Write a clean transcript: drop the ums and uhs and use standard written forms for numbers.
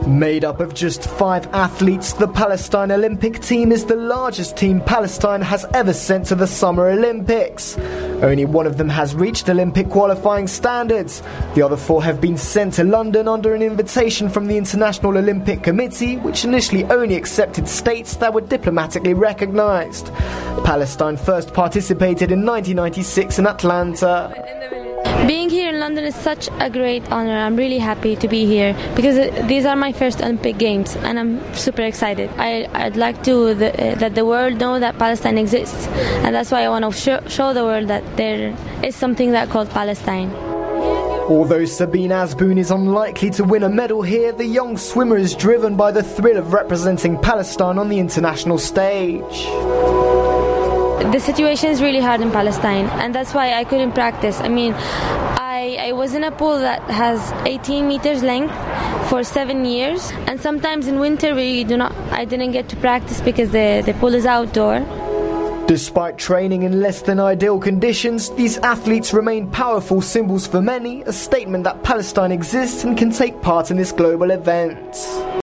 Made up of just 5 athletes, the Palestine Olympic team is the largest team Palestine has ever sent to the Summer Olympics. Only one of them has reached Olympic qualifying standards. The other 4 have been sent to London under an invitation from the International Olympic Committee, which initially only accepted states that were diplomatically recognised. Palestine first participated in 1996 in Atlanta. Being here in London is such a great honor. I'm really happy to be here because these are my first Olympic Games and I'm super excited. I'd like to that the world know that Palestine exists, and that's why I want to show the world that there is something that called Palestine. Although Sabine Azboun is unlikely to win a medal here, the young swimmer is driven by the thrill of representing Palestine on the international stage. The situation is really hard in Palestine, and that's why I couldn't practice. I was in a pool that has 18 meters length for 7 years, and sometimes in winter I didn't get to practice because the pool is outdoor. Despite training in less than ideal conditions, these athletes remain powerful symbols for many, a statement that Palestine exists and can take part in this global event.